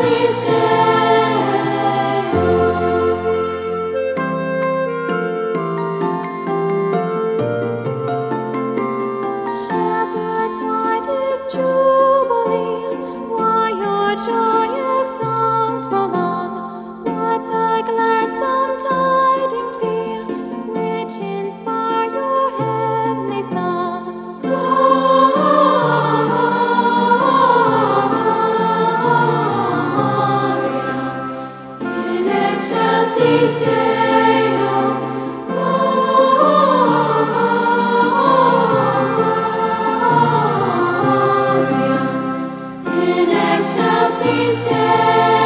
excelsis Deo. Shepherds, why this jubilee? Why your joyous songs prolong? What the gladsome tidings be, which inspire your heavenly song? In excelsis Deo, Gloria. In excelsis Deo.